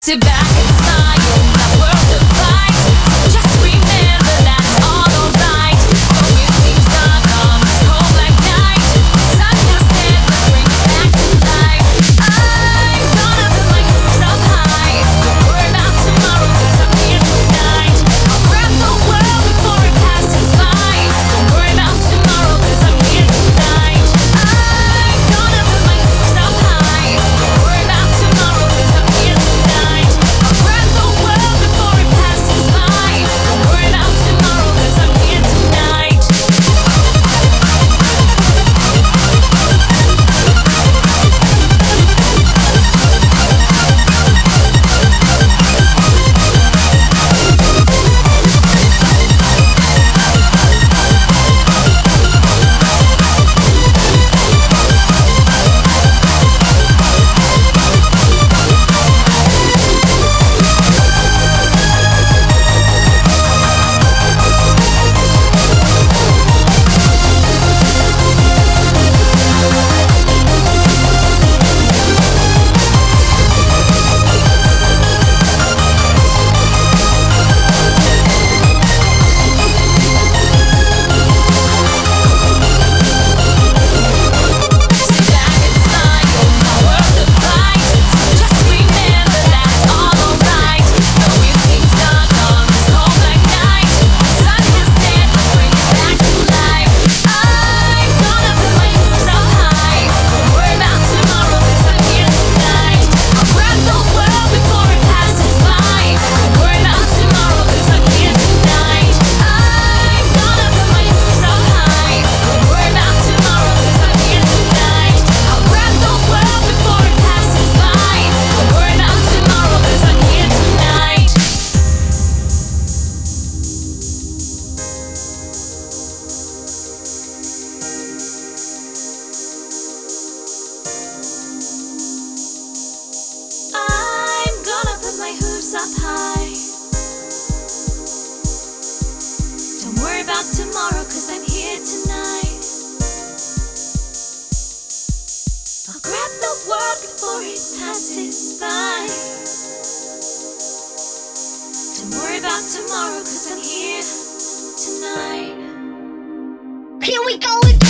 Sit back and smile, not worth the fight. Just remember that's all alright. Though music's.com is cold like night. Sun has set, let's bring it back to life. I'm gonna put my hopes up high. Don't worry about tomorrow, cause I'm here tonight. I'll grab the world before it passes by. Don't worry about tomorrow, cause I'm here tonight. I'm gonna put my hopes up high. Don't worry about tomorrow, cause I'm here tonight. I'll grab the world before it passes by. Don't worry about tomorrow, cause I'm here tonight. Sit back and smile, not worth the fight. Just remember that's all alright. Though music's.com is cold like night. Sun has set, let's bring it back to life. I'm gonna put my hopes up high. Don't worry about tomorrow, cause I'm here tonight. I'll grab the world before it passes by. Don't worry about tomorrow, cause I'm here tonight. I'm gonna put my hopes up high. Don't worry about tomorrow, cause I'm here tonight. I'll grab the world before it passes by. Don't worry about tomorrow, cause I'm here tonight. I'm gonna put my hooves up high. Don't worry about tomorrow, cause I'm here tonight. I'll grab the world before it passes by. Don't worry about tomorrow, cause I'm here tonight. Here we go again.